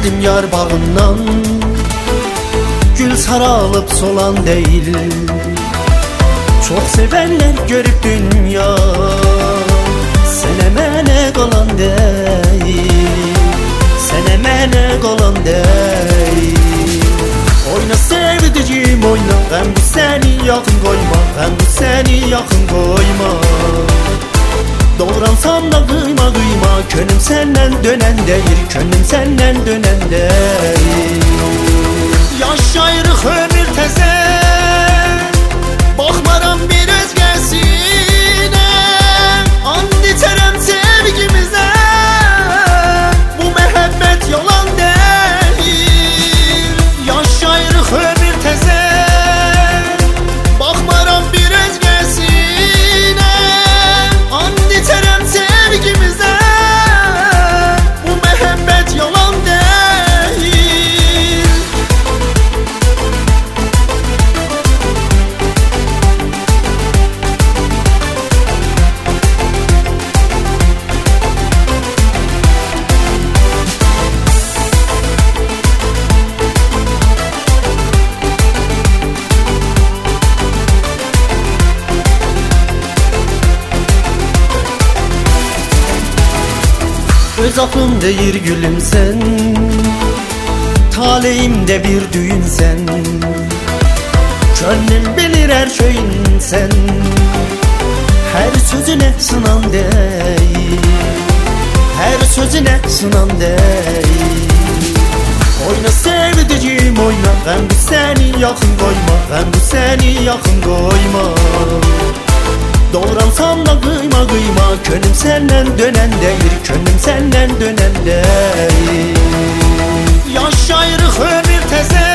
geldim yar bağından, gül saralıp solan değil. Çok sevenler görüp dünya, sen emene kalan değil, sen emene kalan değil. Oyna sevdiceğim oyna, ben bu seni yakın koyma, ben bu seni yakın koyma. Doğransam da kıyma kıyma, könlüm senden dönen değil, könlüm senden dönen değil. Yaşayrıq ömür təzə, baxmaram bir özgəsinə, and içərəm sevgimizə, bu məhəbbət yalan deyil. Yaşayrıq ömür təzə, baxmaram bir özgəsinə, and içərəm sevgimizə, bu məhəbbət yalan deyil. Öz aklım deyir gülüm sen, taleyimde bir düğün sen. Gönlüm bilir her şeyin sen, her sözüne sınan değil, her sözüne sınan değil. Oyna sevdiceğim oyna, ben bu seni yakın koyma, ben bu seni yakın koyma. Doğransam da kıyma kıyma, könlüm senden dönen değil, könlüm senden dönen değil. Yaşayrıq ömür təzə,